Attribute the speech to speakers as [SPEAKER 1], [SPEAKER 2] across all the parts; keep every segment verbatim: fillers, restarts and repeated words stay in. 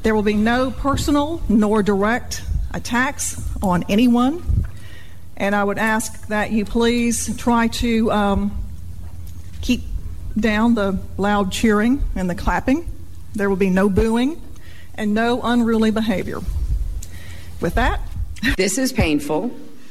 [SPEAKER 1] There will be no personal nor direct attacks on anyone. And I would ask that you please try to um, keep down the loud cheering and the clapping. There will be no booing and no unruly behavior. With that,
[SPEAKER 2] this is painful,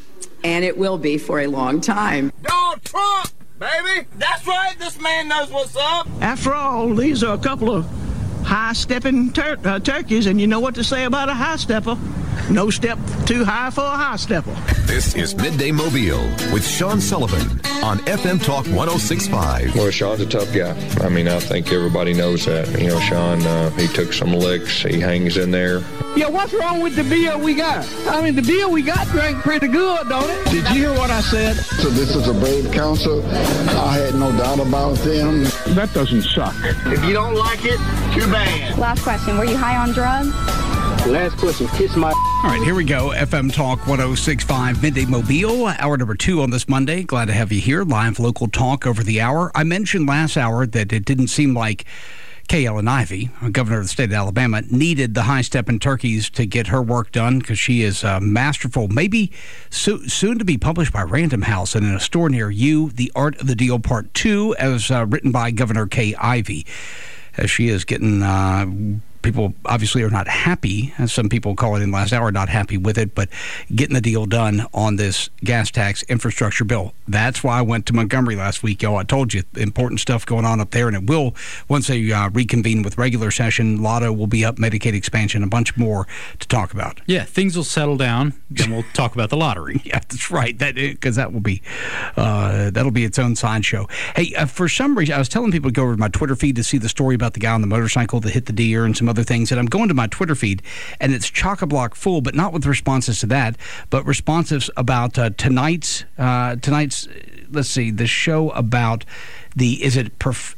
[SPEAKER 2] and it will be for a long time.
[SPEAKER 3] Donald Trump, baby! That's right, this man knows what's up.
[SPEAKER 4] After all, these are a couple of high-stepping tur- uh, turkeys, and you know what to say about a high-stepper. No step too high for a high-stepper.
[SPEAKER 5] This is Midday Mobile with Sean Sullivan on F M Talk one oh six point five.
[SPEAKER 6] Well, Sean's a tough guy. I mean, I think everybody knows that. You know, Sean, uh, he took some licks. He hangs in there.
[SPEAKER 7] Yeah, what's wrong with the beer we got? I mean, the beer we got drank pretty good, don't it?
[SPEAKER 4] Did you hear what I said?
[SPEAKER 8] So this is a brave council. I had no doubt about them.
[SPEAKER 4] That doesn't suck.
[SPEAKER 3] If you don't like it, too bad.
[SPEAKER 9] Last question. Were you high on drugs?
[SPEAKER 7] Last question. Kiss my...
[SPEAKER 10] All right, here we go. F M Talk one oh six point five, Midday Mobile, hour number two on this Monday. Glad to have you here. Live local talk over the hour. I mentioned last hour that it didn't seem like Kay Ellen Ivey, governor of the state of Alabama, needed the high-stepping turkeys to get her work done because she is uh, masterful. Maybe so, soon to be published by Random House and in a store near you, The Art of the Deal Part two, as uh, written by Governor Kay Ivey. As she is getting... Uh, People obviously are not happy, as some people call it in last hour, not happy with it, but getting the deal done on this gas tax infrastructure bill. That's why I went to Montgomery last week, y'all. I told you, important stuff going on up there, and it will, once they uh, reconvene with regular session, Lotto will be up, Medicaid expansion, a bunch more to talk about.
[SPEAKER 11] Yeah, things will settle down, then we'll talk about the lottery.
[SPEAKER 10] Yeah, that's right, that because that will be, uh, that'll be its own sideshow. Hey, uh, for some reason, I was telling people to go over to my Twitter feed to see the story about the guy on the motorcycle that hit the deer and some other things, and I'm going to my Twitter feed, and it's chock-a-block full, but not with responses to that, but responses about uh, tonight's, uh, tonight's, let's see, the show about the, is it perf-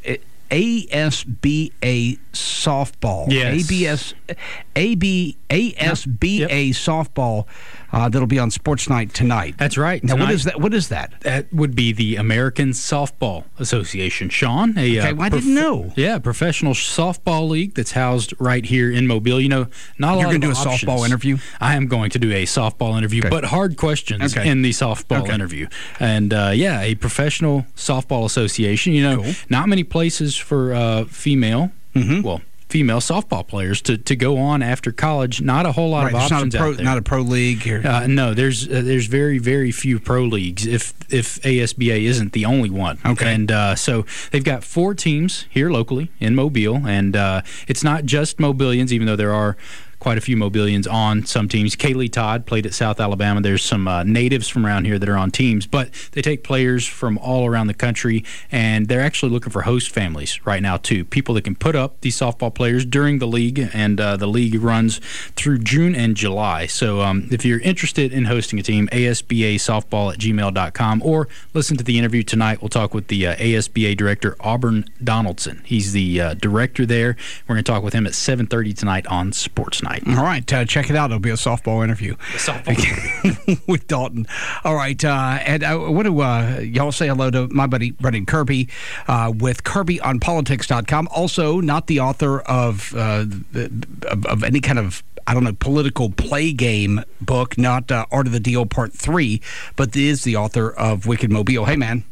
[SPEAKER 10] A S B A softball?
[SPEAKER 11] Yes.
[SPEAKER 10] A B S, A B, A S B A yep. softball uh, that'll be on Sports Night tonight.
[SPEAKER 11] That's right.
[SPEAKER 10] Now,
[SPEAKER 11] tonight,
[SPEAKER 10] what is that? What is that?
[SPEAKER 11] That would be the American Softball Association, Sean. A,
[SPEAKER 10] okay,
[SPEAKER 11] uh,
[SPEAKER 10] well, I didn't know.
[SPEAKER 11] Yeah, professional softball league that's housed right here in Mobile. You know, not a
[SPEAKER 10] You're
[SPEAKER 11] lot
[SPEAKER 10] going to do
[SPEAKER 11] of
[SPEAKER 10] a
[SPEAKER 11] options.
[SPEAKER 10] softball interview?
[SPEAKER 11] I am going to do a softball interview,
[SPEAKER 10] okay.
[SPEAKER 11] but hard questions
[SPEAKER 10] okay.
[SPEAKER 11] in the softball
[SPEAKER 10] okay.
[SPEAKER 11] interview. And, uh, yeah, a professional softball association. You know,
[SPEAKER 10] cool.
[SPEAKER 11] not many places for uh, female,
[SPEAKER 10] mm-hmm.
[SPEAKER 11] well, female softball players to, to go on after college. Not a whole lot
[SPEAKER 10] right,
[SPEAKER 11] of options
[SPEAKER 10] not a pro,
[SPEAKER 11] out there.
[SPEAKER 10] Not a pro league. Or...
[SPEAKER 11] Uh, no, there's uh, there's very, very few pro leagues, if if A S B A isn't the only one.
[SPEAKER 10] Okay.
[SPEAKER 11] And uh, so they've got four teams here locally in Mobile, and uh, it's not just Mobilians, even though there are quite a few Mobilians on some teams. Kaylee Todd played at South Alabama. There's some uh, natives from around here that are on teams, but they take players from all around the country, and they're actually looking for host families right now, too. People that can put up these softball players during the league, and uh, the league runs through June and July. So um, if you're interested in hosting a team, A S B A softball at gmail dot com, or listen to the interview tonight. We'll talk with the uh, A S B A director, Auburn Donaldson. He's the uh, director there. We're going to talk with him at seven thirty tonight on Sports Night.
[SPEAKER 10] All right, uh, check it out. It'll be a softball interview.
[SPEAKER 11] A softball
[SPEAKER 10] interview. With Dalton. All right, uh, and I want to uh, y'all say hello to my buddy Brendan Kirby uh, with Kirby on politics dot com. Also, not the author of, uh, of, of any kind of, I don't know, political play game book, not uh, Art of the Deal Part three, but is the author of Wicked Mobile. Hey, man.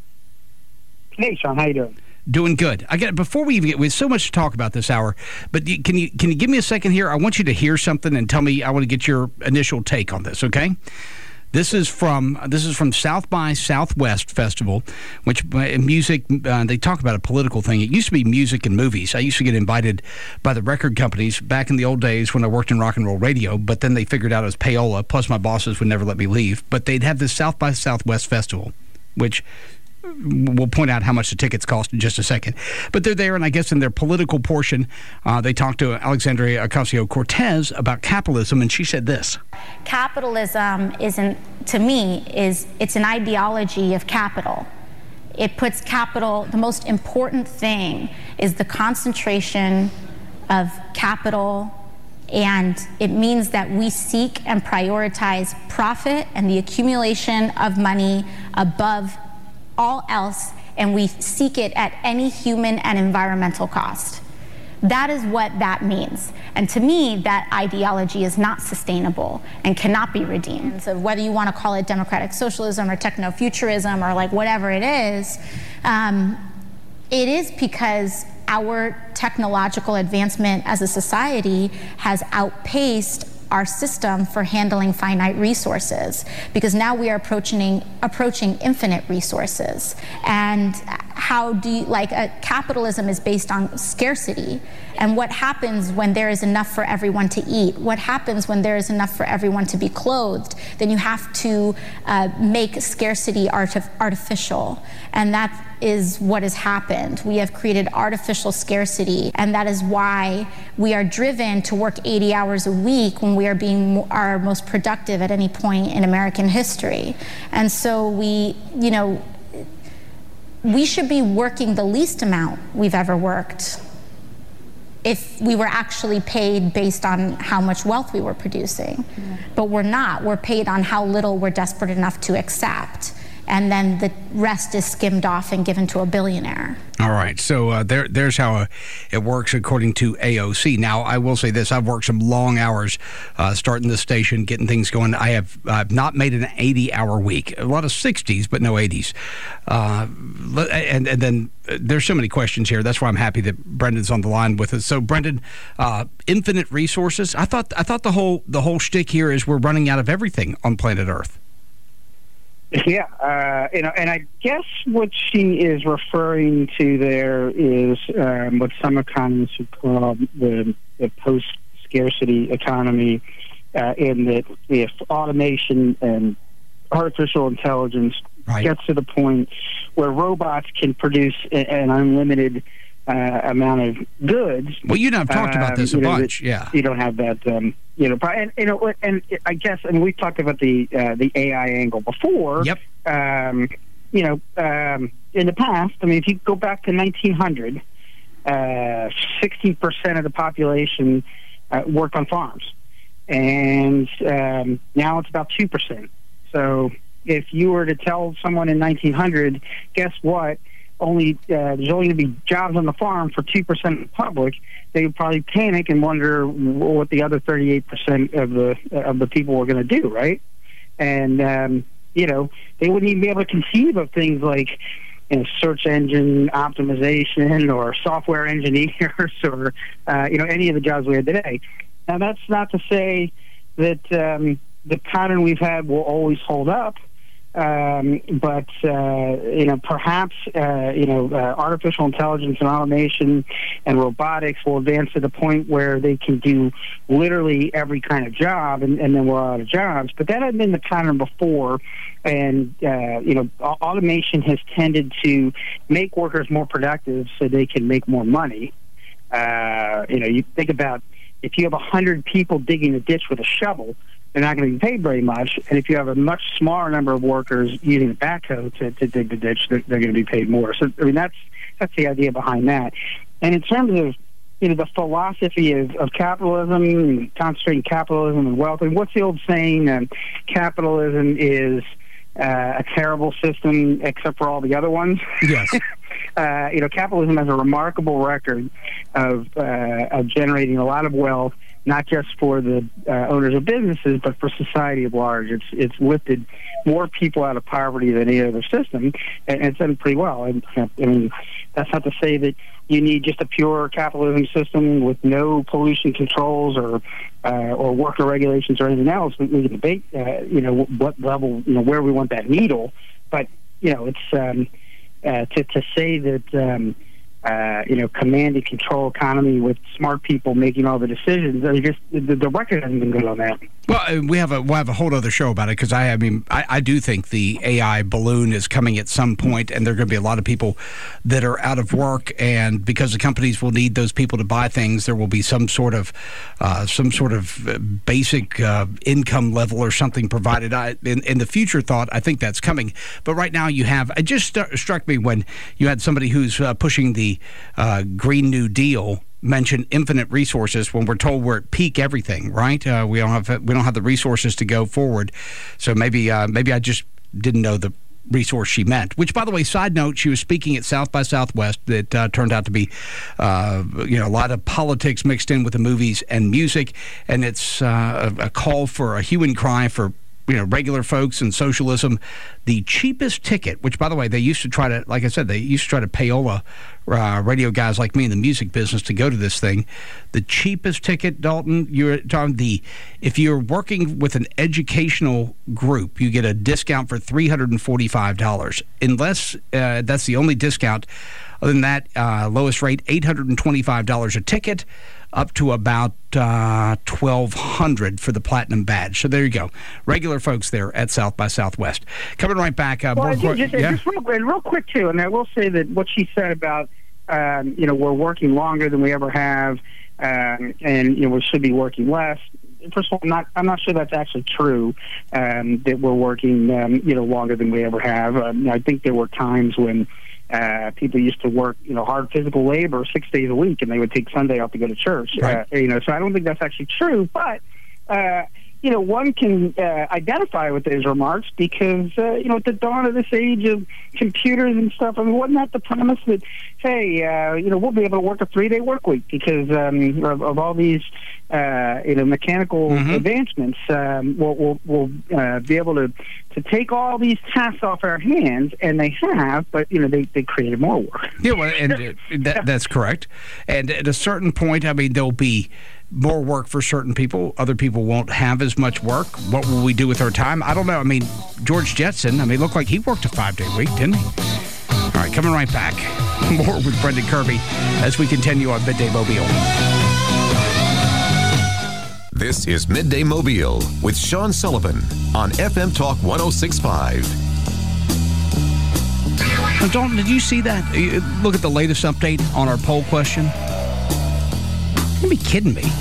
[SPEAKER 12] Hey, Sean. How you doing?
[SPEAKER 10] Doing good. I get before we even get, we have so much to talk about this hour, but can you can you give me a second here? I want you to hear something and tell me. I want to get your initial take on this. Okay. This is from this is from South by Southwest Festival, which uh, music uh, they talk about a political thing. It used to be music and movies. I used to get invited by the record companies back in the old days when I worked in rock and roll radio. But then they figured out it was payola. Plus, my bosses would never let me leave. But they'd have this South by Southwest Festival, which we'll point out how much the tickets cost in just a second. But they're there, and I guess in their political portion, uh, they talked to Alexandria Ocasio-Cortez about capitalism, and she said this.
[SPEAKER 9] Capitalism isn't, to me, is it's an ideology of capital. It puts capital, the most important thing is the concentration of capital, and it means that we seek and prioritize profit and the accumulation of money above all else, and we seek it at any human and environmental cost. That is what that means. And to me, that ideology is not sustainable and cannot be redeemed. So whether you want to call it democratic socialism or techno-futurism or like whatever it is, um, it is because our technological advancement as a society has outpaced our system for handling finite resources, because now we are approaching approaching infinite resources. And how do you, like uh, capitalism is based on scarcity, and what happens when there is enough for everyone to eat? What happens when there is enough for everyone to be clothed? Then you have to uh, make scarcity artif- artificial, and that is what has happened. We have created artificial scarcity, and that is why we are driven to work eighty hours a week when we are being mo- our most productive at any point in American history. And so we, you know, we should be working the least amount we've ever worked if we were actually paid based on how much wealth we were producing. Mm-hmm. But we're not. We're paid on how little we're desperate enough to accept. And then the rest is skimmed off and given to a billionaire.
[SPEAKER 10] All right. So uh, there, there's how uh, it works according to A O C. Now, I will say this. I've worked some long hours uh, starting the station, getting things going. I have I've not made an eighty-hour week. A lot of sixties, but no eighties. Uh, and, and then there's so many questions here. That's why I'm happy that Brendan's on the line with us. So, Brendan, uh, infinite resources. I thought I thought the whole the whole shtick here is we're running out of everything on planet Earth.
[SPEAKER 12] Yeah, uh, you know, and I guess what she is referring to there is um, what some economists would call the, the post-scarcity economy, uh, in that if automation and artificial intelligence right. gets to the point where robots can produce an unlimited uh, amount of goods.
[SPEAKER 10] Well, you know, I've talked um, about this a bunch,
[SPEAKER 12] that,
[SPEAKER 10] yeah.
[SPEAKER 12] You don't have that... Um, You know, and you know, and I guess, and we've talked about the uh, the A I angle before.
[SPEAKER 10] Yep.
[SPEAKER 12] Um, you know, um, in the past, I mean, if you go back to nineteen hundred, uh, sixty percent of the population uh, worked on farms, and um, now it's about two percent. So, if you were to tell someone in nineteen hundred, guess what? Only uh, there's only going to be jobs on the farm for two percent of the public, they would probably panic and wonder what the other thirty-eight percent of the of the people were going to do, right? And um, you know, they wouldn't even be able to conceive of things like, you know, search engine optimization or software engineers or uh, you know, any of the jobs we have today. Now, that's not to say that um, the pattern we've had will always hold up. Um, but, uh, you know, perhaps, uh, you know, uh, artificial intelligence and automation and robotics will advance to the point where they can do literally every kind of job, and, and then we're out of jobs. But that had been the pattern before, and, uh, you know, automation has tended to make workers more productive so they can make more money. Uh, you know, you think about if you have one hundred people digging a ditch with a shovel, they're not going to be paid very much. And if you have a much smaller number of workers using a backhoe to, to dig the ditch, they're, they're going to be paid more. So, I mean, that's that's the idea behind that. And in terms of, you know, the philosophy of, of capitalism, and concentrating capitalism and wealth, and what's the old saying? Um, capitalism is uh, a terrible system except for all the other ones.
[SPEAKER 10] Yes.
[SPEAKER 12] uh, you know, capitalism has a remarkable record of, uh, of generating a lot of wealth, not just for the uh, owners of businesses, but for society at large. It's it's lifted more people out of poverty than any other system, and it's done pretty well. And I mean, that's not to say that you need just a pure capitalism system with no pollution controls or uh, or worker regulations or anything else. We, we can debate, uh, you know, what level, you know, where we want that needle. But you know, it's um, uh, to to say that. Um, Uh, you know, command and control economy with smart people making all the decisions. I mean, just the, the record hasn't been good on that.
[SPEAKER 10] Well, we have a we'll have a whole other show about it because I, I mean, I, I do think the A I balloon is coming at some point, and there are going to be a lot of people that are out of work, and because the companies will need those people to buy things, there will be some sort of uh, some sort of basic uh, income level or something provided. I, in, in the future, thought I think that's coming, but right now you have. It just st- struck me when you had somebody who's uh, pushing the uh, Green New Deal. Mention infinite resources when we're told we're at peak everything, right? Uh, we don't have we don't have the resources to go forward. So maybe uh, maybe I just didn't know the resource she meant. Which, by the way, side note, she was speaking at South by Southwest. That uh, turned out to be, uh, you know, a lot of politics mixed in with the movies and music, and it's uh, a, a call for a hue and cry for, you know, regular folks and socialism. The cheapest ticket, which, by the way, they used to try to, like I said, they used to try to payola uh, radio guys like me in the music business to go to this thing. The cheapest ticket, Dalton, you're talking the, if you're working with an educational group, you get a discount for three hundred forty-five dollars. Unless uh, that's the only discount. Other than that, uh, lowest rate, eight hundred twenty-five dollars a ticket, up to about uh, twelve hundred dollars for the Platinum Badge. So there you go. Regular folks there at South by Southwest. Coming right back. Uh,
[SPEAKER 12] well,
[SPEAKER 10] more,
[SPEAKER 12] just, just,
[SPEAKER 10] yeah?
[SPEAKER 12] just real, real quick, too, and I will say that what she said about, um, you know, we're working longer than we ever have, um, and, you know, we should be working less. First of all, I'm not, I'm not sure that's actually true, um, that we're working, um, you know, longer than we ever have. Um, I think there were times when Uh, people used to work, you know, hard physical labor six days a week, and they would take Sunday off to go to church.
[SPEAKER 10] Right.
[SPEAKER 12] Uh, you know, so I don't think that's actually true. But uh, you know, one can uh, identify with those remarks because uh, you know, at the dawn of this age of computers and stuff, I mean, wasn't that the premise that, hey, uh, you know, we'll be able to work a three-day work week because um, of, of all these, uh, you know, mechanical mm-hmm. advancements, um, we'll, we'll, we'll uh, be able to to take all these tasks off our hands, and they have, but, you know, they, they created more work.
[SPEAKER 10] Yeah, well, and uh, that, that's correct. And at a certain point, I mean, there'll be more work for certain people. Other people won't have as much work. What will we do with our time? I don't know. I mean, George Jetson, I mean, it looked like he worked a five-day week, didn't he? All right, coming right back. More with Brendan Kirby as we continue on Midday Mobile.
[SPEAKER 5] This is Midday Mobile with Sean Sullivan on F M Talk one oh six point five.
[SPEAKER 10] Now, Dalton, did you see that? Look at the latest update on our poll question. You'd be kidding me.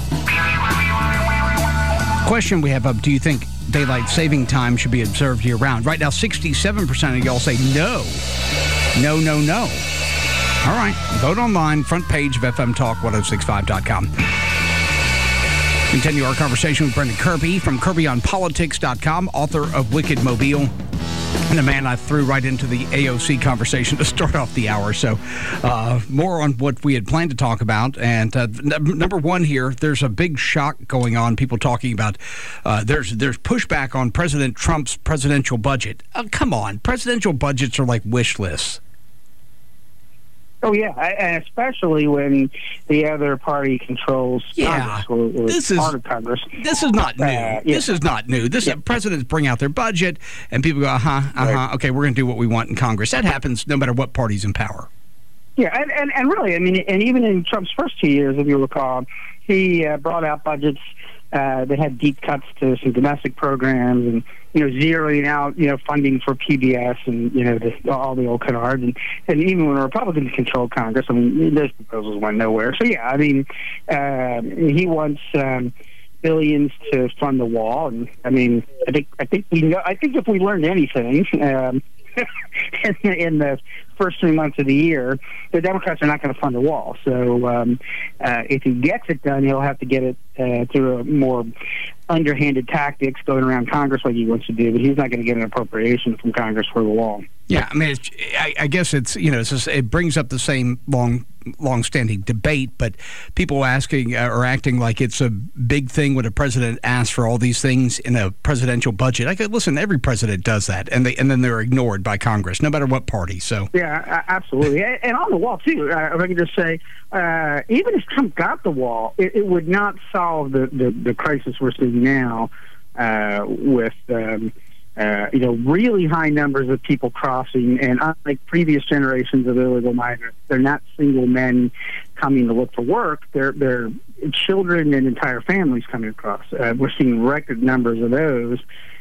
[SPEAKER 10] Question we have up, do you think daylight saving time should be observed year-round? Right now, sixty-seven percent of y'all say no. No, no, no. All right. Vote online, front page of F M Talk ten sixty-five dot com. Continue our conversation with Brendan Kirby from Kirby On Politics dot com, author of Wicked Mobile, and the man I threw right into the A O C conversation to start off the hour. So uh, more on what we had planned to talk about. And uh, n- number one here, there's a big shock going on. People talking about uh, there's there's pushback on President Trump's presidential budget. Oh, come on. Presidential budgets are like wish lists.
[SPEAKER 12] Oh, yeah, and especially when the other party controls
[SPEAKER 10] yeah,
[SPEAKER 12] Congress or, or
[SPEAKER 10] this
[SPEAKER 12] part
[SPEAKER 10] is,
[SPEAKER 12] of Congress.
[SPEAKER 10] This is not new.
[SPEAKER 12] Uh, yeah.
[SPEAKER 10] This is not new. This yeah. is, presidents bring out their budget, and people go, uh-huh, uh-huh, right. okay, we're going to do what we want in Congress. That happens no matter what party's in power.
[SPEAKER 12] Yeah, and, and, and really, I mean, and even in Trump's first two years, if you recall, he uh, brought out budgets uh, that had deep cuts to some domestic programs and, you know, zeroing out, you know, funding for P B S and, you know, the, all the old canards. And, and even when Republicans controlled Congress, I mean, those proposals went nowhere. So, yeah, I mean, uh, he wants um, billions to fund the wall. And, I mean, I think I think we know, I think if we learned anything um, in, in the first three months of the year, the Democrats are not going to fund the wall. So um, uh, if he gets it done, he'll have to get it uh, through a more underhanded tactics going around Congress like he wants to do, but he's not going to get an appropriation from Congress for the wall.
[SPEAKER 10] Yeah, I mean, it's, I, I guess it's, you know, it's just, it brings up the same long, long-standing debate, but people asking uh, or acting like it's a big thing when a president asks for all these things in a presidential budget. I could, listen, every president does that, and they and then they're ignored by Congress, no matter what party. So
[SPEAKER 12] yeah, absolutely, and on the wall too. Uh, if I could just say, uh, even if Trump got the wall, it, it would not solve the, the, the crisis we're seeing now uh, with. Um, Uh, you know, really high numbers of people crossing, and unlike previous generations of illegal migrants, they're not single men coming to look for work. They're they're children and entire families coming across. Uh, we're seeing record numbers of those.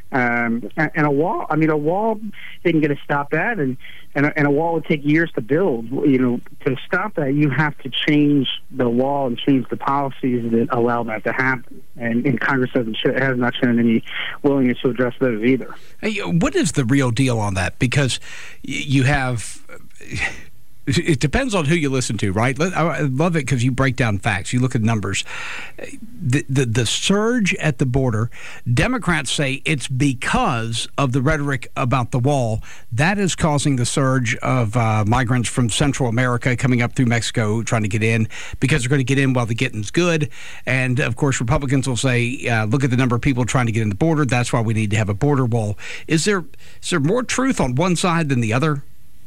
[SPEAKER 12] Um, and, and a wall, I mean, a wall isn't going to stop that, and, and, a, and a wall would take years to build. You know, to stop that, you have to change the law and change the policies that allow that to happen. And, and Congress hasn't has not shown any willingness to address those either.
[SPEAKER 10] Hey, what is the real deal on that? Because you have It depends on who you listen to, right? I love it because you break down facts. You look at numbers. The, the the surge at the border, Democrats say it's because of the rhetoric about the wall. That is causing the surge of uh, migrants from Central America coming up through Mexico trying to get in because they're going to get in while the getting's good. And, of course, Republicans will say, uh, look at the number of people trying to get in the border. That's why we need to have a border wall. Is there is there more truth on one side than the other?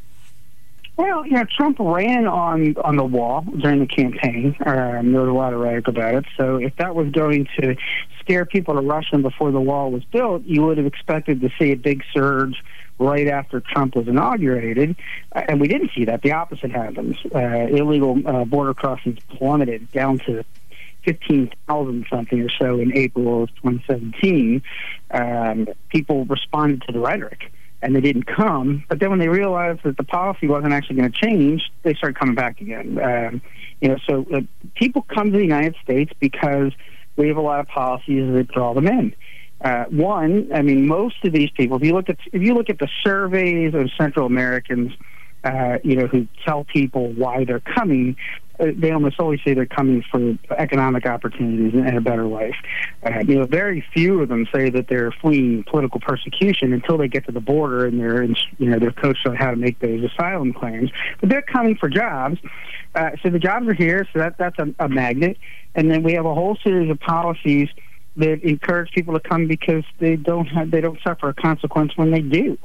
[SPEAKER 12] Well, yeah, Trump ran on, on the wall during the campaign. Um, there was a lot of rhetoric about it. So if that was going to scare people to rush him before the wall was built, you would have expected to see a big surge right after Trump was inaugurated. Uh, and we didn't see that. The opposite happens. Uh, illegal uh, border crossings plummeted down to fifteen thousand something or so in April of twenty seventeen. Um, people responded to the rhetoric. And they didn't come, but then when they realized that the policy wasn't actually going to change, they started coming back again. Um, you know, so uh, people come to the United States because we have a lot of policies that draw them in. Uh, one, I mean, most of these people, if you look at if you look at the surveys of Central Americans, uh, you know, who tell people why they're coming, uh, they almost always say they're coming for economic opportunities and a better life. Uh, you know, very few of them say that they're fleeing political persecution until they get to the border and they're, you know, they're coached on how to make those asylum claims. But they're coming for jobs. Uh, so the jobs are here, so that that's a, a magnet. And then we have a whole series of policies that encourage people to come because they don't have, they don't suffer a consequence when they do.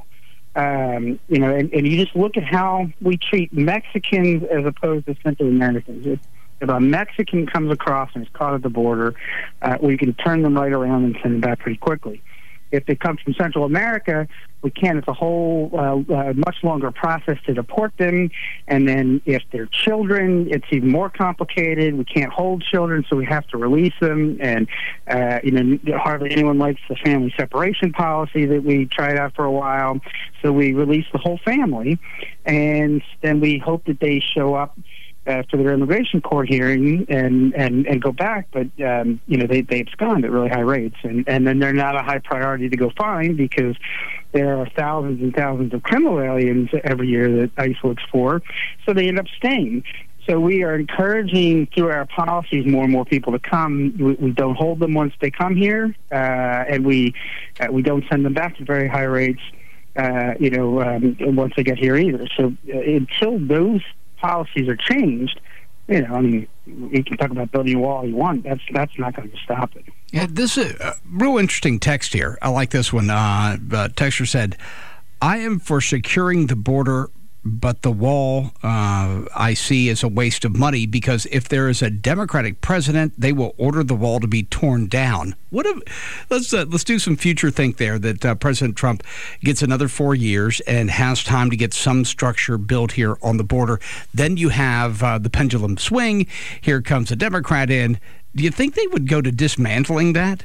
[SPEAKER 12] Um, you know, and, and you just look at how we treat Mexicans as opposed to Central Americans. If, if a Mexican comes across and is caught at the border, uh, we can turn them right around and send them back pretty quickly. If they come from Central America, we can't. It's a whole uh, uh, much longer process to deport them. And then if they're children, it's even more complicated. We can't hold children, so we have to release them. And, uh, you know, hardly anyone likes the family separation policy that we tried out for a while. So we release the whole family, and then we hope that they show up Uh, for their immigration court hearing and, and, and go back, but um, you know they, they abscond at really high rates, and, and then they're not a high priority to go find because there are thousands and thousands of criminal aliens every year that ICE looks for, so they end up staying. So we are encouraging through our policies more and more people to come. We, we don't hold them once they come here, uh, and we uh, we don't send them back at very high rates, uh, you know, um, once they get here either. So uh, until those policies are changed, you know, I mean, you can talk about building a wall you want. That's that's not going to stop it.
[SPEAKER 10] Yeah, this is a real interesting text here. I like this one. Uh, uh, texter said, I am for securing the border, but the wall uh, I see is a waste of money because if there is a Democratic president, they will order the wall to be torn down. What if, let's uh, let's do some future think there that uh, President Trump gets another four years and has time to get some structure built here on the border. Then you have uh, the pendulum swing. Here comes a Democrat in. Do you think they would go to dismantling that?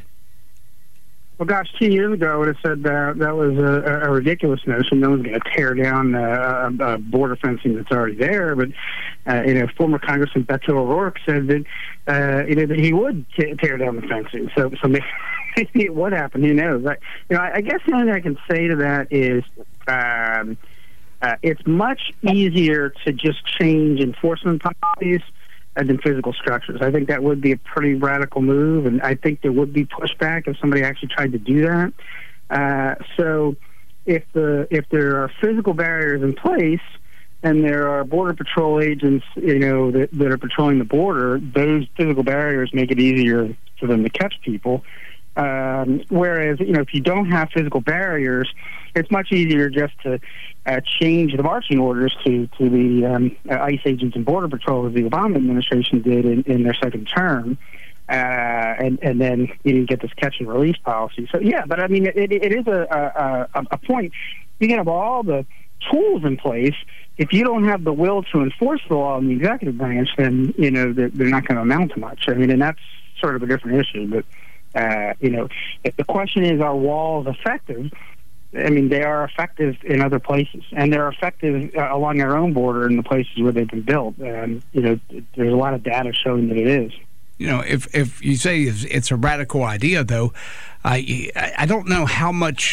[SPEAKER 12] Well, gosh, two years ago, I would have said that that was a, a ridiculous notion. No one's going to tear down uh, a border fencing that's already there. But, uh, you know, former Congressman Beto O'Rourke said that, uh, you know, that he would t- tear down the fencing. So, so maybe, maybe it would happen. Who knows? I, you know, I, I guess the only thing I can say to that is um, uh, it's much easier to just change enforcement policies than physical structures. I think that would be a pretty radical move, and I think there would be pushback if somebody actually tried to do that. Uh, so if the if there are physical barriers in place and there are Border Patrol agents, you know, that, that are patrolling the border, those physical barriers make it easier for them to catch people. Um, whereas, you know, if you don't have physical barriers, it's much easier just to uh, change the marching orders to, to the um, uh, ICE agents and Border Patrol, as the Obama administration did in, in their second term. Uh, and, and then you get this catch and release policy. So, yeah, but I mean, it, it is a, a, a point. You can have all the tools in place. If you don't have the will to enforce the law in the executive branch, then, you know, they're, they're not going to amount to much. I mean, and that's sort of a different issue. But, uh, you know, if the question is, are walls effective? I mean, they are effective in other places, and they're effective uh, along our own border in the places where they've been built. And, you know, there's a lot of data showing that it is.
[SPEAKER 10] You know, if if you say it's a radical idea, though, I I don't know how much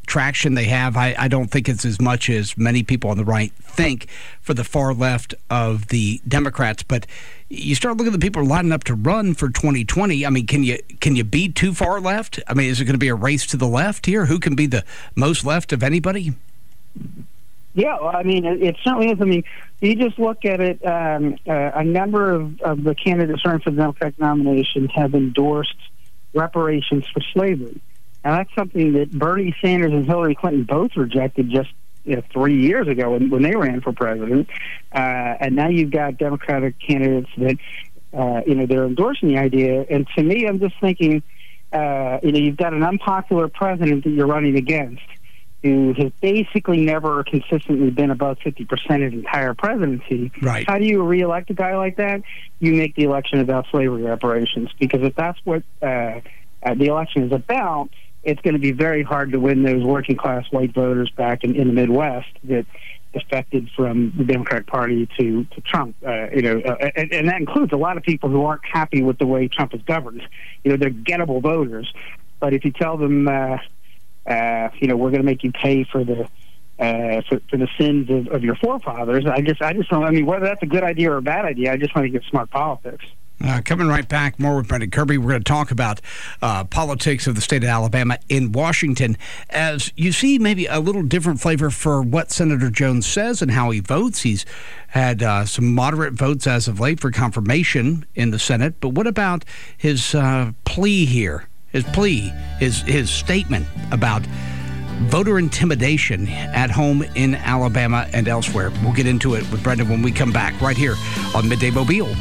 [SPEAKER 10] traction they have. I, I don't think it's as much as many people on the right think for the far left of the Democrats. But you start looking at the people lining up to run for twenty twenty. I mean, can you can you be too far left? I mean, is it going to be a race to the left here? Who can be the most left of anybody?
[SPEAKER 12] Yeah, well, I mean, it, it certainly is. I mean, you just look at it, um, uh, a number of, of the candidates running for the Democratic nomination have endorsed reparations for slavery. And that's something that Bernie Sanders and Hillary Clinton both rejected just you know, three years ago when, when they ran for president. Uh, and now you've got Democratic candidates that, uh, you know, they're endorsing the idea. And to me, I'm just thinking, uh, you know, you've got an unpopular president that you're running against, who has basically never consistently been above fifty percent his entire presidency.
[SPEAKER 10] Right.
[SPEAKER 12] How do you reelect a guy like that? You make the election about slavery reparations, because if that's what uh, uh, the election is about, it's going to be very hard to win those working-class white voters back in, in the Midwest that defected from the Democratic Party to, to Trump. Uh, you know, uh, and, and that includes a lot of people who aren't happy with the way Trump is governed. You know, they're gettable voters. But if you tell them... Uh, Uh, you know, we're going to make you pay for the uh, for, for the sins of, of your forefathers. I just, I just don't. I mean, whether that's a good idea or a bad idea, I just want to get smart politics.
[SPEAKER 10] Uh, coming right back, more with Brendan Kirby. We're going to talk about uh, politics of the state of Alabama in Washington. As you see, maybe a little different flavor for what Senator Jones says and how he votes. He's had uh, some moderate votes as of late for confirmation in the Senate. But what about his uh, plea here? His plea, his his statement about voter intimidation at home in Alabama and elsewhere. We'll get into it with Brendan when we come back right here on Midday Mobile.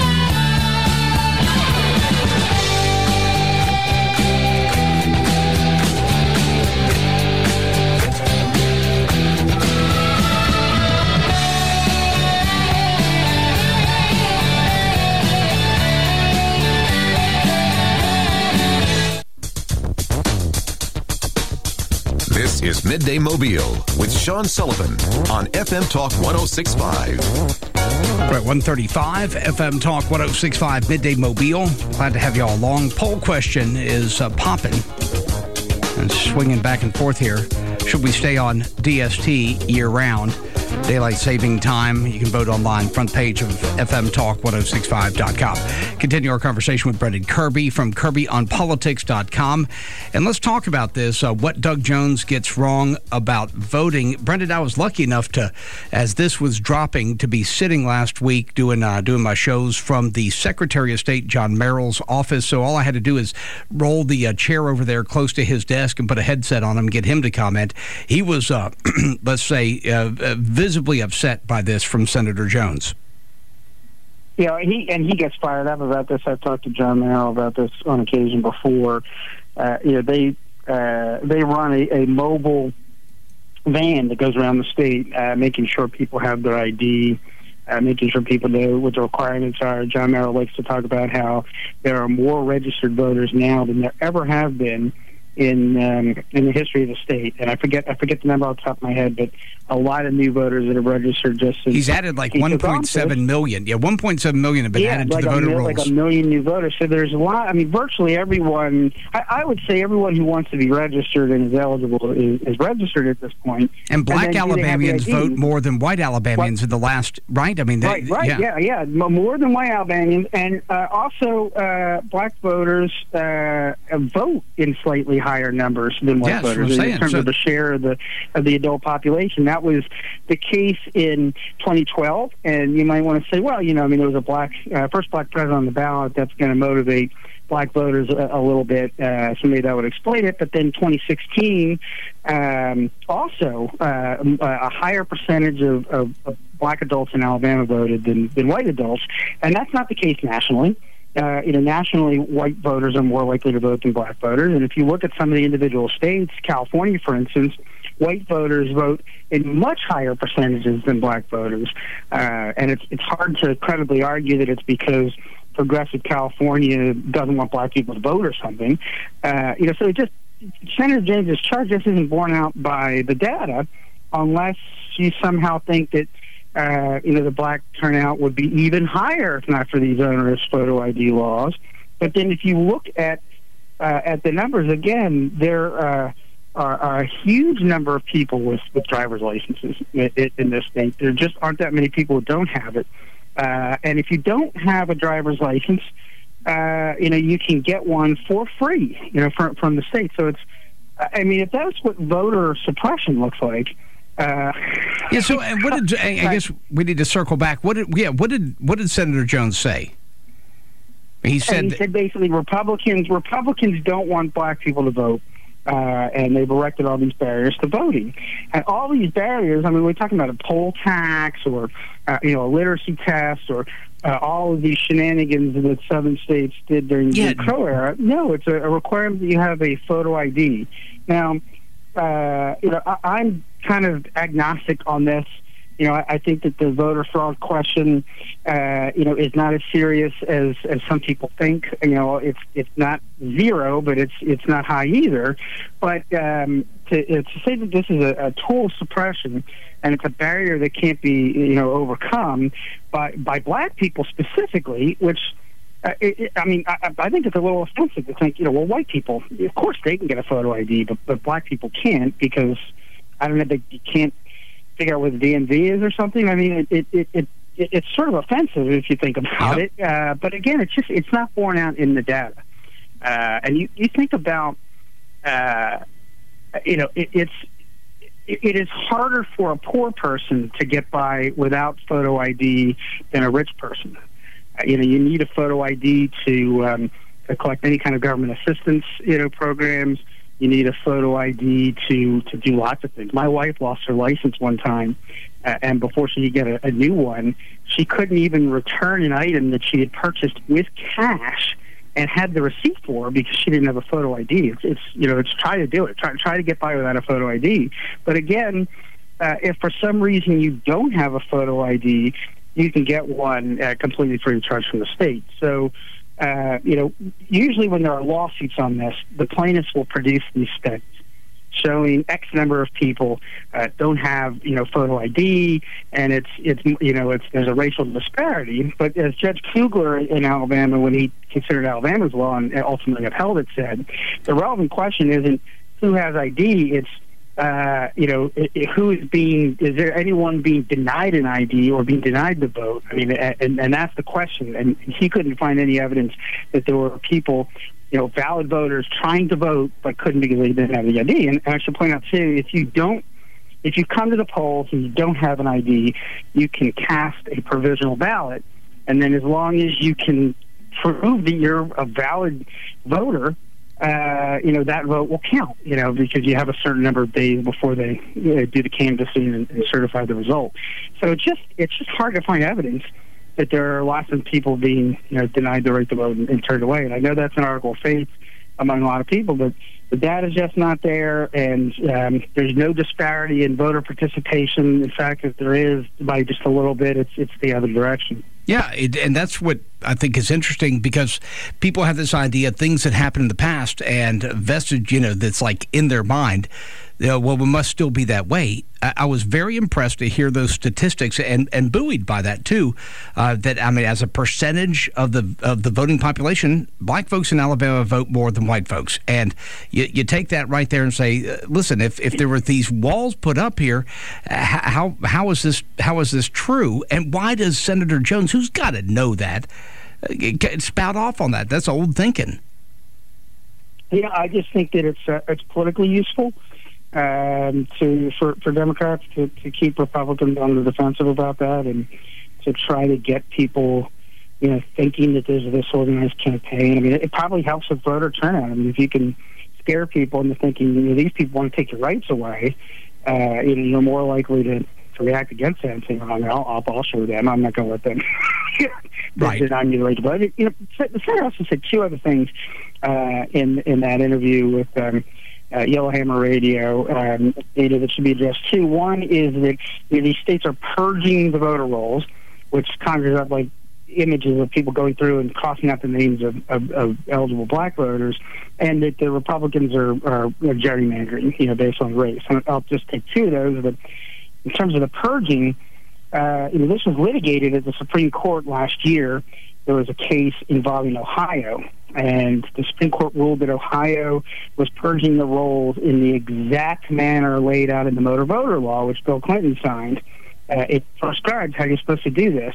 [SPEAKER 5] This is Midday Mobile with Sean Sullivan on F M Talk one oh six point five.
[SPEAKER 10] Right, one thirty-five, F M Talk one oh six point five, Midday Mobile. Glad to have you all along. Poll question is uh, popping and swinging back and forth here. Should we stay on D S T year-round? Daylight saving time. You can vote online, front page of F M Talk ten sixty-five dot com. Continue our conversation with Brendan Kirby from kirby on politics dot com. And let's talk about this, uh, what Doug Jones gets wrong about voting. Brendan, I was lucky enough to, as this was dropping, to be sitting last week doing uh, doing my shows from the Secretary of State, John Merrill's office. So all I had to do is roll the uh, chair over there close to his desk and put a headset on him and get him to comment. He was, uh, let's say, uh, visibly upset by this from Senator Jones.
[SPEAKER 12] Yeah, he and he gets fired up about this. I've talked to John Merrill about this on occasion before. Uh, you know, they uh, they run a, a mobile van that goes around the state, uh, making sure people have their I D, uh, making sure people know what the requirements are. John Merrill likes to talk about how there are more registered voters now than there ever have been in um, in the history of the state. And I forget I forget the number off the top of my head, but a lot of new voters that have registered just since
[SPEAKER 10] he's added like one point seven million. Yeah, one point seven million have been
[SPEAKER 12] yeah,
[SPEAKER 10] added
[SPEAKER 12] like
[SPEAKER 10] to the
[SPEAKER 12] a
[SPEAKER 10] voter
[SPEAKER 12] mil,
[SPEAKER 10] rolls.
[SPEAKER 12] Like a million new voters. So there's a lot. I mean, virtually everyone, I, I would say everyone who wants to be registered and is eligible is, is registered at this point.
[SPEAKER 10] And black
[SPEAKER 12] and
[SPEAKER 10] Alabamians vote more than white Alabamians what? in the last, right? I mean, they,
[SPEAKER 12] right, right, yeah. yeah, yeah, more than white Alabamians. And uh, also uh, black voters uh, vote in slightly higher numbers than white
[SPEAKER 10] yes,
[SPEAKER 12] voters in
[SPEAKER 10] saying.
[SPEAKER 12] terms
[SPEAKER 10] so,
[SPEAKER 12] of the share of the of the adult population. That was the case in twenty twelve, and you might want to say, well, you know, I mean, there was a black uh, first black president on the ballot. That's going to motivate black voters a, a little bit, uh, so maybe that would explain it. But then twenty sixteen, um, also uh, a higher percentage of, of, of black adults in Alabama voted than, than white adults, and that's not the case nationally. Uh, you know, nationally, white voters are more likely to vote than black voters. And if you look at some of the individual states, California, for instance, white voters vote in much higher percentages than black voters. Uh, and it's it's hard to credibly argue that it's because progressive California doesn't want black people to vote or something. Uh, you know, so it just, Senator James's charge just isn't borne out by the data unless you somehow think that Uh, you know, the black turnout would be even higher if not for these onerous photo I D laws. But then if you look at uh, at the numbers, again, they're uh, are, are a huge number of people with, with driver's licenses in, in this state. There just aren't that many people who don't have it. Uh, and if you don't have a driver's license, uh, you know, you can get one for free, you know, from, from the state. So it's, I mean, if that's what voter suppression looks like, uh,
[SPEAKER 10] yeah. So, and what did I, I guess we need to circle back? What did yeah? What did what did Senator Jones say? He said,
[SPEAKER 12] he said basically Republicans Republicans don't want black people to vote, uh, and they've erected all these barriers to voting. And all these barriers, I mean, we're talking about a poll tax or uh, you know a literacy test or uh, all of these shenanigans that southern states did during the
[SPEAKER 10] yeah.
[SPEAKER 12] Jim Crow era. No, it's a, a requirement that you have a photo I D. Now, uh, you know, I, I'm kind of agnostic on this. You know, I, I think that the voter fraud question, uh, you know, is not as serious as, as some people think. You know, it's it's not zero, but it's it's not high either. But um, to, uh, to say that this is a, a tool of suppression and it's a barrier that can't be, you know, overcome by by black people specifically, which. Uh, it, it, I mean, I, I think it's a little offensive to think, you know, well, white people, of course they can get a photo I D, but, but black people can't because, I don't know, they you can't figure out what the D M V is or something. I mean, it it, it, it it's sort of offensive if you think about
[SPEAKER 10] yep.
[SPEAKER 12] it. Uh, but again, it's just, it's not borne out in the data. Uh, and you, you think about, uh, you know, it, it's, it, it is harder for a poor person to get by without photo I D than a rich person. You know, you need a photo I D to, um, to collect any kind of government assistance, you know, programs. You need a photo I D to, to do lots of things. My wife lost her license one time, uh, and before she could get a, a new one, she couldn't even return an item that she had purchased with cash and had the receipt for because she didn't have a photo I D. It's, it's you know, it's try to do it. Try, try to get by without a photo I D. But again, uh, if for some reason you don't have a photo I D, you can get one uh, completely free of charge from the state. So, uh, you know, usually when there are lawsuits on this, the plaintiffs will produce these specs showing X number of people uh, don't have, you know, photo I D, and it's, it's you know, it's there's a racial disparity. But as Judge Kugler in Alabama, when he considered Alabama's law and ultimately upheld it, said, the relevant question isn't who has I D, it's Uh, you know, it, it, who is being, is there anyone being denied an I D or being denied the vote? I mean, and, and that's the question. And he couldn't find any evidence that there were people, you know, valid voters trying to vote but couldn't because they didn't have the I D. And I should point out, too, if you don't, if you come to the polls and you don't have an I D, you can cast a provisional ballot. And then as long as you can prove that you're a valid voter, Uh, you know, that vote will count, you know, because you have a certain number of days before they you know, do the canvassing and, and certify the result. So it's just, it's just hard to find evidence that there are lots of people being, you know, denied the right to vote and, and turned away. And I know that's an article of faith among a lot of people, but the data's just not there, and um, there's no disparity in voter participation. In fact, if there is, by just a little bit, it's it's the other direction.
[SPEAKER 10] Yeah, it, and that's what I think is interesting, because people have this idea of things that happened in the past and vestige, you know, that's like in their mind. You know, well, we must still be that way. I, I was very impressed to hear those statistics and, and buoyed by that, too, uh, that, I mean, as a percentage of the of the voting population, black folks in Alabama vote more than white folks. And you, you take that right there and say, uh, listen, if, if there were these walls put up here, uh, how how is this how is this true? And why does Senator Jones, who's got to know that, uh, spout off on that? That's old thinking.
[SPEAKER 12] Yeah, I just think that it's uh, it's politically useful. Um, to for, for Democrats to, to keep Republicans on the defensive about that, and to try to get people, you know, thinking that there's this organized campaign. I mean, it, it probably helps with voter turnout. I mean, if you can scare people into thinking, you know, these people want to take your rights away, uh, you know, you're more likely to, to react against that and say, oh, I'll, I'll, I'll show them. I'm not going to let them
[SPEAKER 10] right.
[SPEAKER 12] deny me the right to vote. You know, the senator also said two other things uh, in in that interview with. Um, Uh, Yellowhammer Radio, um, data that should be addressed too. One is that you know, these states are purging the voter rolls, which conjures up like images of people going through and crossing out the names of, of, of eligible black voters, and that the Republicans are, are, are gerrymandering, you know, based on race. And I'll just take two of those. But in terms of the purging, uh, you know, this was litigated at the Supreme Court last year. there was a case involving Ohio, and the Supreme Court ruled that Ohio was purging the rolls in the exact manner laid out in the motor voter law, which Bill Clinton signed. Uh, it prescribes how you're supposed to do this.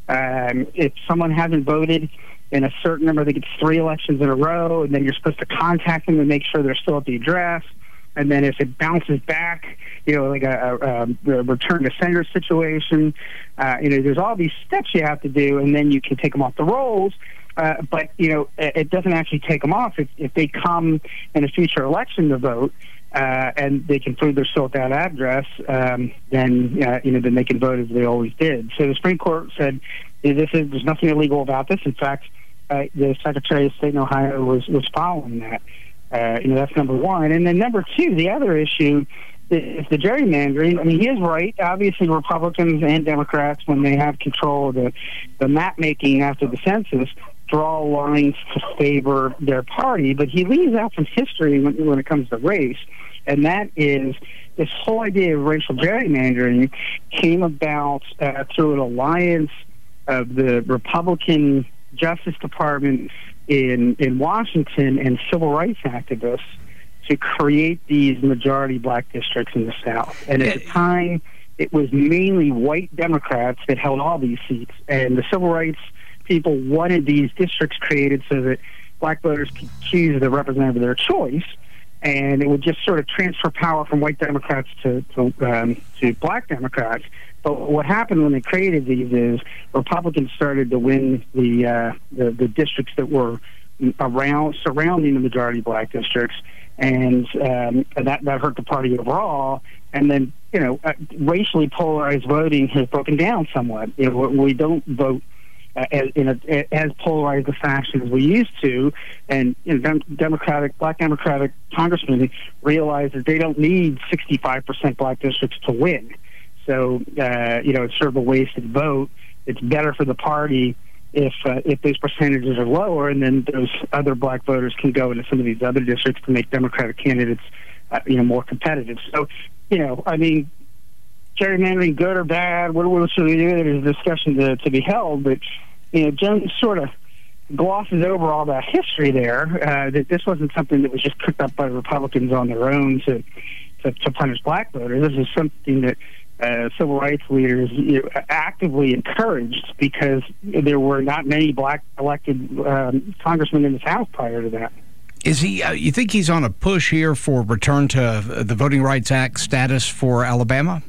[SPEAKER 12] Um, if someone hasn't voted in a certain number, I think it's three elections in a row, and then you're supposed to contact them and make sure they're still at the address. And then if it bounces back, you know, like a, a, a return to sender situation, uh, you know, there's all these steps you have to do, and then you can take them off the rolls. Uh, but, you know, it doesn't actually take them off. If, if they come in a future election to vote, uh, and they can prove they're still at that address, um, then, uh, you know, then they can vote as they always did. So the Supreme Court said, this is, there's nothing illegal about this. In fact, uh, the Secretary of State in Ohio was, was following that. Uh, you know, that's number one. And then number two, the other issue is the gerrymandering. I mean, he is right. Obviously, Republicans and Democrats, when they have control of the, the map making after the census, draw lines to favor their party. But he leaves out some history when, when it comes to race, and that is this whole idea of racial gerrymandering came about uh, through an alliance of the Republican Justice Department in in Washington and civil rights activists to create these majority black districts in the South. And at the time, it was mainly white Democrats that held all these seats. And the civil rights people wanted these districts created so that black voters could choose the representative of their choice. And it would just sort of transfer power from white Democrats to to, um, to black Democrats. But what happened when they created these is Republicans started to win the uh, the, the districts that were around surrounding the majority black districts, and, um, and that that hurt the party overall. And then, you know, uh, racially polarized voting has broken down somewhat. You know, we don't vote uh, as, in a, as polarized a fashion as we used to, and you know, Democratic black Democratic congressmen realize that they don't need sixty-five percent black districts to win. So, uh, you know, it's sort of a wasted vote. It's better for the party if uh, if those percentages are lower, and then those other black voters can go into some of these other districts to make Democratic candidates, uh, you know, more competitive. So, you know, I mean, gerrymandering, good or bad, what, what should we do? There's a discussion to, to be held, but, you know, Jones sort of glosses over all that history there, uh, that this wasn't something that was just cooked up by Republicans on their own to, to, to punish black voters. This is something that Uh, civil rights leaders you know, actively encouraged, because there were not many black elected um, congressmen in the South prior to that.
[SPEAKER 10] Is he? Uh, you think he's on a push here for return to the Voting Rights Act status for Alabama?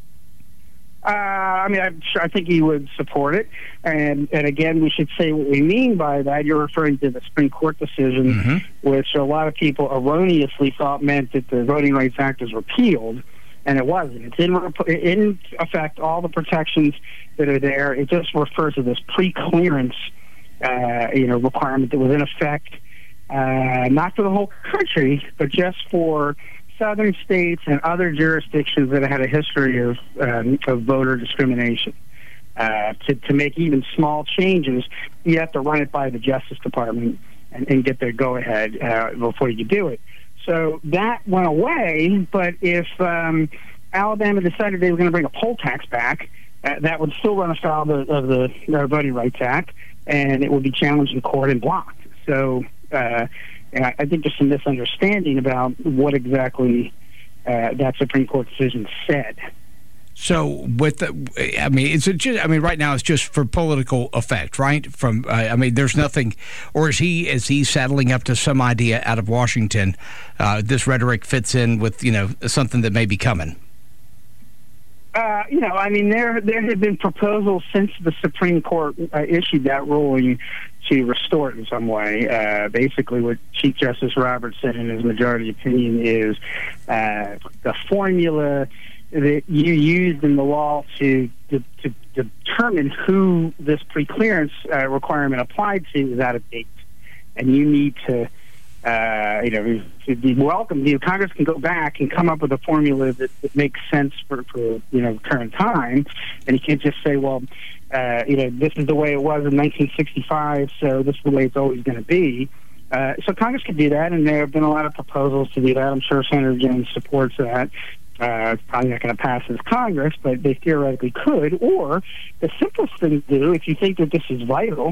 [SPEAKER 12] Uh, I mean, I'm sure, I think he would support it. And, and again, we should say what we mean by that. You're referring to the Supreme Court decision, mm-hmm. which a lot of people erroneously thought meant that the Voting Rights Act is repealed. And it wasn't. It's in, in effect, all the protections that are there. It just refers to this pre-clearance, uh, you know, requirement that was in effect, uh, not for the whole country, but just for southern states and other jurisdictions that had a history of, um, of voter discrimination. Uh, to, to make even small changes, you have to run it by the Justice Department and, and get their go-ahead uh, before you do it. So that went away, but if um, Alabama decided they were going to bring a poll tax back, uh, that would still run afoul of the, of the uh, Voting Rights Act, and it would be challenged in court and blocked. So uh, I think there's some misunderstanding about what exactly uh, that Supreme Court decision said.
[SPEAKER 10] So, with the, I mean, is it just? I mean, right now it's just for political effect, right? From, uh, I mean, there's nothing, or is he is he saddling up to some idea out of Washington? Uh, this rhetoric fits in with, you know, something that may be coming.
[SPEAKER 12] Uh, you know, I mean, there there have been proposals since the Supreme Court uh, issued that ruling to restore it in some way. Uh, basically, what Chief Justice Roberts said in his majority opinion is uh, the formula that you used in the law to, to, to determine who this preclearance uh, requirement applied to is out of date. And you need to, uh, you know, to be welcome. You know, Congress can go back and come up with a formula that, that makes sense for, for, you know, current time. And you can't just say, well, uh, you know, this is the way it was in nineteen sixty-five, so this is the way it's always going to be. Uh, so Congress could do that, and there have been a lot of proposals to do that. I'm sure Senator Jones supports that. Uh, it's probably not going to pass as Congress, but they theoretically could. Or the simplest thing to do, if you think that this is vital,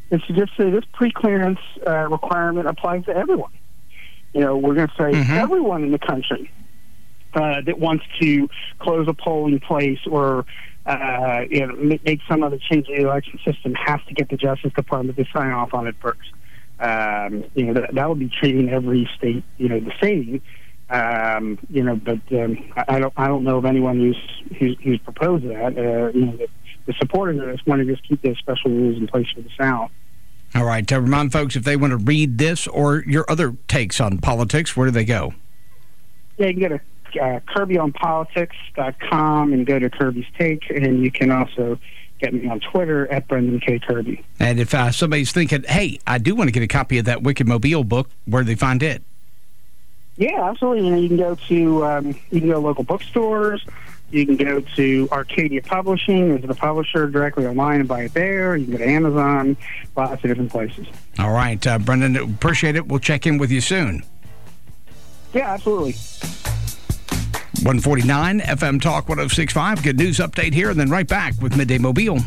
[SPEAKER 12] is to just say this pre-clearance uh, requirement applies to everyone. You know, we're going to say mm-hmm. everyone in the country uh, that wants to close a polling place or uh, you know, make some other change to the election system has to get the Justice Department to sign off on it first. Um, you know, that, that would be treating every state, you know, the same. Um, you know, but um, I, I don't, I don't know of anyone who's who's, who's proposed that. Uh, you know, the, the supporters of this want to just keep those special rules in place for the South.
[SPEAKER 10] All right. To remind folks, if they want to read this or your other takes on politics, where do they go?
[SPEAKER 12] Yeah, you can go to uh, Kirby On Politics dot com and go to Kirby's Take, and you can also get me on Twitter at Brendan K. Kirby.
[SPEAKER 10] And if uh, somebody's thinking, hey, I do want to get a copy of that Wicked Mobile book, where do they find it?
[SPEAKER 12] Yeah, absolutely. You know, you can go to um, you can go to local bookstores. You can go to Arcadia Publishing, as the publisher, directly online and buy it there. You can go to Amazon, lots of different places.
[SPEAKER 10] All right, uh, Brendan, appreciate it. We'll check in with you soon.
[SPEAKER 12] Yeah, absolutely.
[SPEAKER 10] one forty-nine F M Talk one oh six point five. Good news update here, and then right back with Midday Mobile.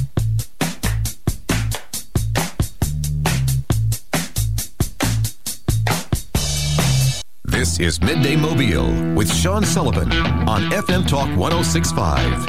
[SPEAKER 5] This is Midday Mobile with Sean Sullivan on F M Talk one oh six point five.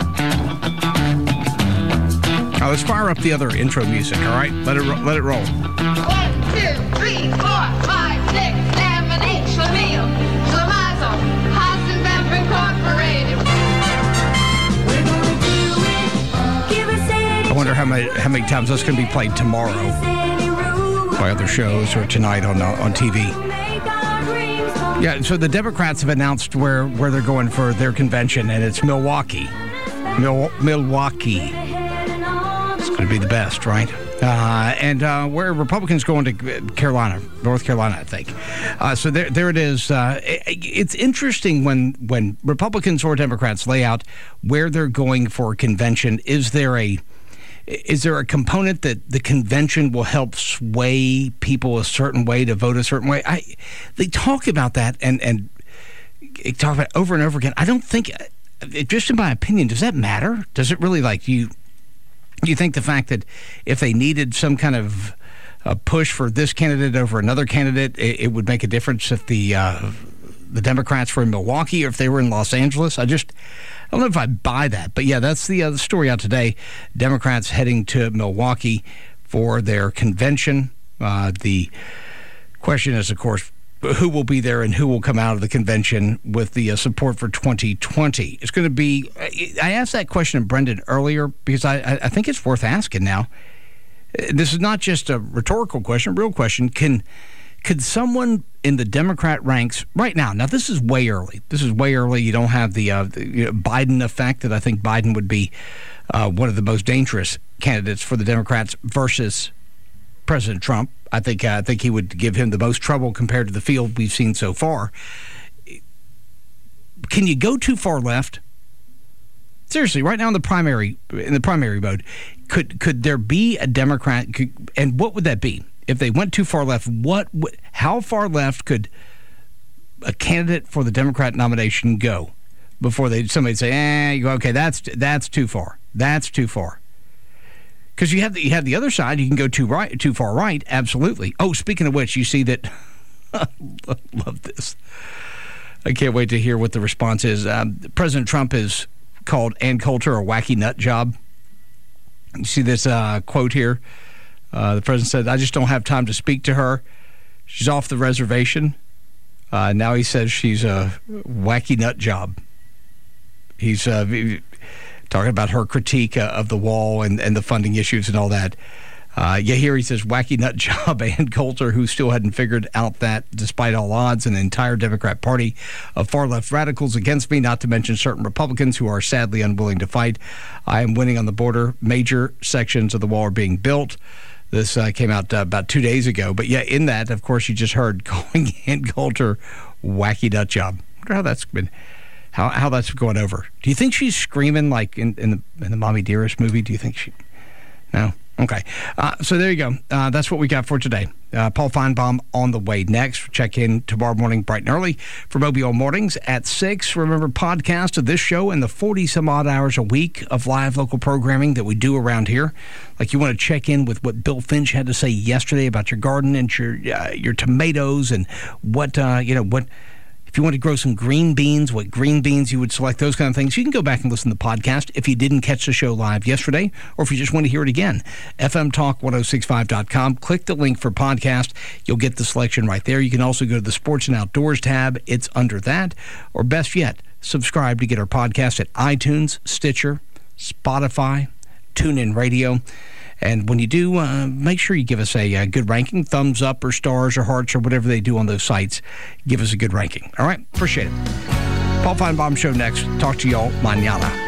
[SPEAKER 10] Now let's fire up the other intro music, all right? Let it, ro- let it roll.
[SPEAKER 13] One, two, three, four, five, six, seven, eight, Schlemiel, Schlemazel, Hassenbemp Incorporated. We're gonna do it. Give us
[SPEAKER 10] I wonder how many, how many times that's going to be played tomorrow by other shows or tonight on, uh, on T V. Yeah, so the Democrats have announced where, where they're going for their convention, and it's Milwaukee. Mil- Milwaukee. It's going to be the best, right? Uh, and uh, where Republicans going to Carolina, North Carolina, I think. Uh, so there, there it is. Uh, it, it's interesting when when Republicans or Democrats lay out where they're going for a convention. Is there a Is there a component that the convention will help sway people a certain way to vote a certain way? I, they talk about that and, and talk about it over and over again. I don't think, just in my opinion, does that matter? Does it really, like, you you think the fact that if they needed some kind of a push for this candidate over another candidate, it, it would make a difference if the uh, the Democrats were in Milwaukee or if they were in Los Angeles? I just... I don't know if I buy that, but yeah, that's the uh, story out today. Democrats heading to Milwaukee for their convention. Uh, the question is, of course, who will be there and who will come out of the convention with the uh, support for twenty twenty. It's going to be, I asked that question to Brendan earlier because I, I think it's worth asking now. This is not just a rhetorical question, a real question. Can Could someone in the Democrat ranks right now, now this is way early. This is way early. You don't have the, uh, the you know, Biden effect that I think Biden would be uh, one of the most dangerous candidates for the Democrats versus President Trump. I think, uh, I think he would give him the most trouble compared to the field we've seen so far. Can you go too far left? Seriously, right now in the primary, in the primary mode, could could there be a Democrat, could, and what would that be? If they went too far left, what? How far left could a candidate for the Democrat nomination go before they somebody say, "Eh, you go, okay, that's that's too far. That's too far." Because you have the, you have the other side. You can go too right, too far right. Absolutely. Oh, speaking of which, you see that. Love this. I can't wait to hear what the response is. Um, President Trump has called Ann Coulter a wacky nut job. You see this uh, quote here. Uh, the president said, I just don't have time to speak to her. She's off the reservation. Uh, now he says she's a wacky nut job. He's uh, talking about her critique uh, of the wall and, and the funding issues and all that. Uh, yeah, here he says, wacky nut job. Ann Coulter, who still hadn't figured out that, despite all odds, an entire Democrat Party of far-left radicals against me, not to mention certain Republicans who are sadly unwilling to fight. I am winning on the border. Major sections of the wall are being built. This uh, came out uh, about two days ago. But, yeah, in that, of course, you just heard calling Ann Coulter wacky nut job. I wonder how that's been, how, how that's going over. Do you think she's screaming like in, in, the, in the Mommy Dearest movie? Do you think she... No? Okay. Uh, so there you go. Uh, that's what we got for today. Uh, Paul Feinbaum on the way next. Check in tomorrow morning bright and early for Mobile Mornings at six. Remember, podcast of this show and the forty some odd hours a week of live local programming that we do around here. Like you want to check in with what Bill Finch had to say yesterday about your garden and your uh, your tomatoes and what, uh, you know, what... If you want to grow some green beans, what green beans you would select, those kind of things, you can go back and listen to the podcast if you didn't catch the show live yesterday or if you just want to hear it again. F M talk ten sixty-five dot com. Click the link for podcast. You'll get the selection right there. You can also go to the Sports and Outdoors tab. It's under that. Or best yet, subscribe to get our podcast at iTunes, Stitcher, Spotify, TuneIn Radio. And when you do, uh, make sure you give us a, a good ranking, thumbs up or stars or hearts or whatever they do on those sites. Give us a good ranking. All right? Appreciate it. Paul Feinbaum Show next. Talk to y'all mañana.